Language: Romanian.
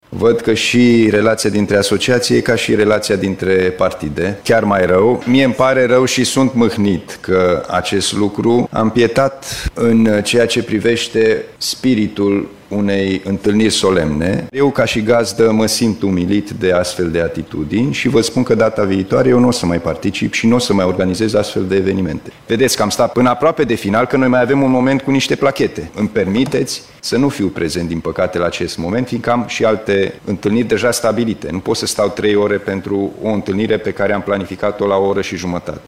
Văd că și relația dintre asociații e ca și relația dintre partide, chiar mai rău. Mie îmi pare rău și sunt mâhnit că acest lucru a împietat în ceea ce privește spiritul unei întâlniri solemne. Eu, ca și gazdă, mă simt umilit de astfel de atitudini și vă spun că data viitoare eu nu o să mai particip și nu o să mai organizez astfel de evenimente. Vedeți că am stat până aproape de final, că noi mai avem un moment cu niște plachete. Îmi permiteți să nu fiu prezent, din păcate, la acest moment, fiindcă am și alte întâlniri deja stabilite. Nu pot să stau 3 ore pentru o întâlnire pe care am planificat-o la o oră și jumătate.